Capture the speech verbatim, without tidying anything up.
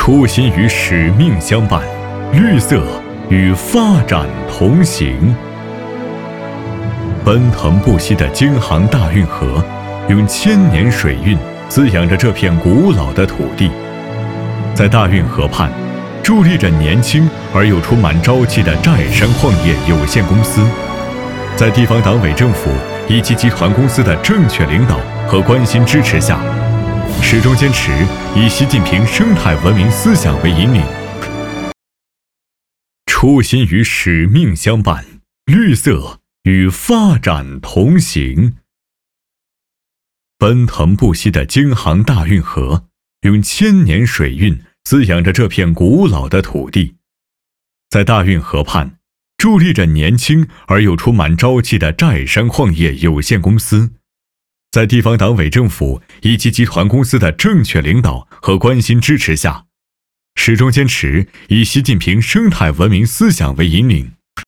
初心与使命相伴，绿色与发展同行。奔腾不息的京杭大运河，用千年水运滋养着这片古老的土地。在大运河畔，伫立着年轻而又充满朝气的寨山矿业有限公司。在地方党委政府以及集团公司的正确领导和关心支持下，始终坚持以习近平生态文明思想为引领，初心与使命相伴，绿色与发展同行。奔腾不息的京杭大运河，用千年水运滋养着这片古老的土地。在大运河畔，伫立着年轻而又充满朝气的寨山矿业有限公司。在地方党委政府以及集团公司的正确领导和关心支持下，始终坚持以习近平生态文明思想为引领，